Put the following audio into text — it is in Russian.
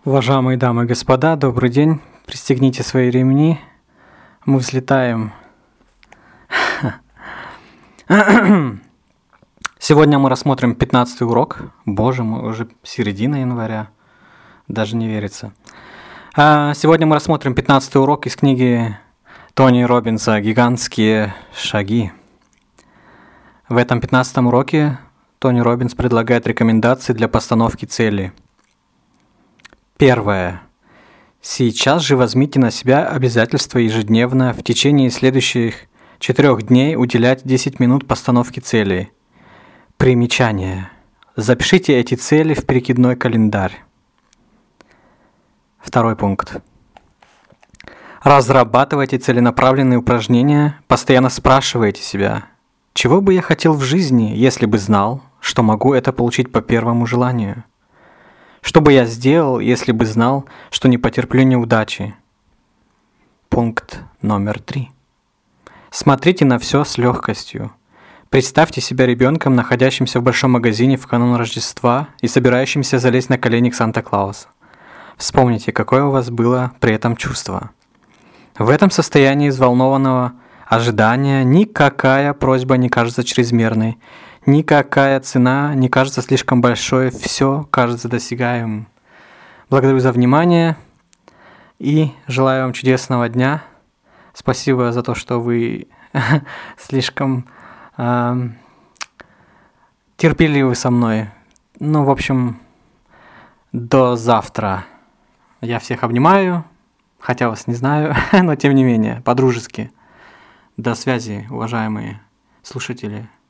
Уважаемые дамы и господа, добрый день. Пристегните свои ремни. Мы взлетаем. Сегодня мы рассмотрим 15-й урок. Боже мой, уже середина января. Даже не верится. Сегодня мы рассмотрим 15-й урок из книги Тони Роббинса «Гигантские шаги». В этом 15-м уроке Тони Роббинс предлагает рекомендации для постановки цели. Первое. Сейчас же возьмите на себя обязательство ежедневно в течение следующих 4 дней уделять 10 минут постановке целей. Примечание. Запишите эти цели в перекидной календарь. Второй пункт. Разрабатывайте целенаправленные упражнения, постоянно спрашивайте себя, чего бы я хотел в жизни, если бы знал, что могу это получить по первому желанию? Что бы я сделал, если бы знал, что не потерплю неудачи? Пункт номер 3. Смотрите на все с легкостью. Представьте себя ребенком, находящимся в большом магазине в канун Рождества и собирающимся залезть на колени к Санта-Клаусу. Вспомните, какое у вас было при этом чувство. В этом состоянии взволнованного ожидания никакая просьба не кажется чрезмерной, никакая цена не кажется слишком большой, все кажется досягаемым. Благодарю за внимание и желаю вам чудесного дня. Спасибо за то, что вы слишком терпеливы со мной. В общем, до завтра. Я всех обнимаю, хотя вас не знаю, но тем не менее, по-дружески. До связи, уважаемые слушатели.